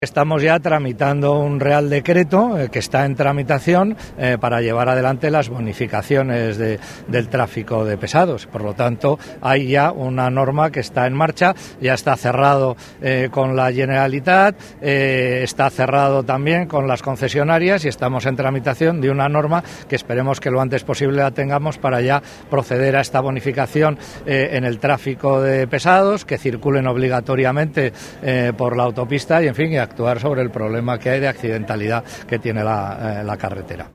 Estamos ya tramitando un Real Decreto que está en tramitación para llevar adelante las bonificaciones del tráfico de pesados. Por lo tanto, hay ya una norma que está en marcha, ya está cerrado con la Generalitat, está cerrado también con las concesionarias y estamos en tramitación de una norma que esperemos que lo antes posible la tengamos para ya proceder a esta bonificación en el tráfico de pesados, que circulen obligatoriamente por la autopista y, en fin, actuar sobre el problema que hay de accidentalidad que tiene la carretera.